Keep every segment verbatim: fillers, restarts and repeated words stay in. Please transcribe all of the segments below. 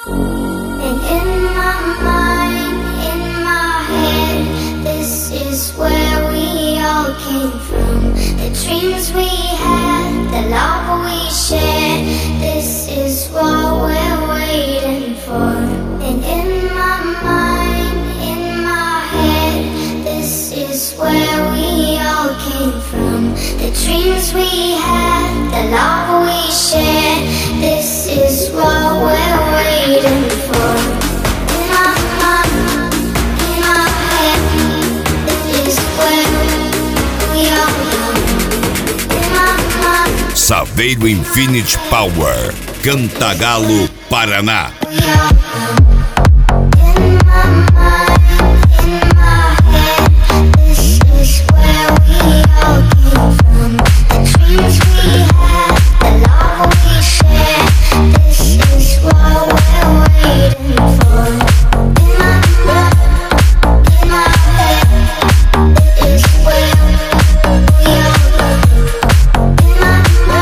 And in my mind, in my head, this is where we all came from. The dreams we had, the love we shared, this is what we're waiting for. And in my mind, in my head, this is where we all came from. The dreams we had, the love we shared, this is what we're waiting for. In my mind, in my head, this is where we all come. In my mind, Saveiro Infinity Power, Cantagalo, Paraná. we all come. In my mind, in my head, this is where we all came from. The dreams we had, the love we shared, this is what we're waiting for. In my mind, in my head, this is where we all come. In my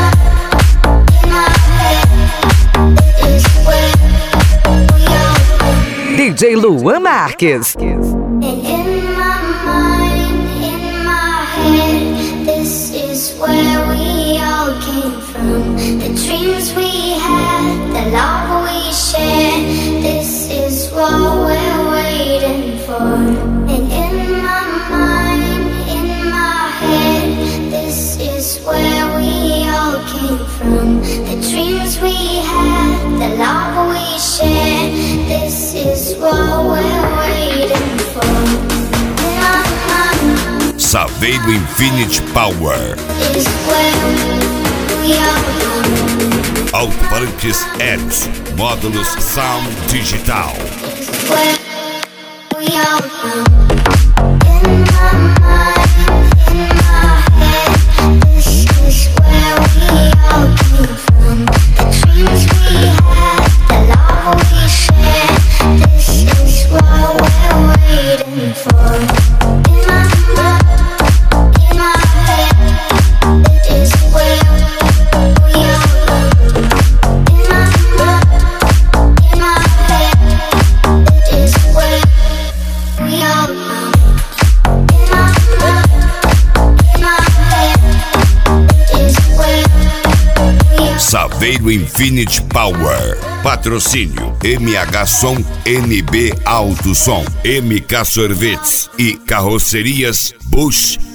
mind, in my head, this is where we all come. D J Luan Marques. And in my mind, in my head, this is where we all came from. The dreams we had, the love we shared, this is what we're waiting for. And in my mind, in my head, this is where we all came from. The dreams we had, the love we shared, this is what we're waiting for. In my mind, Saveiro Infinity Power. is where we all come. Alto-falantes Hertz, módulos Sound Digital. Is where we all come. In my mind, in my head, this is where we all came from. The dreams we had, the love we shared, this is what we're waiting for. In my mind, in my head, it is where we all come. In my mind, in my head, it is where we all come. In my mind, in my head, it is where we all come. Saveiro Infinity Power. Patrocínio M H Som, N B Alto Som, M K Sorvetes e Carrocerias Bush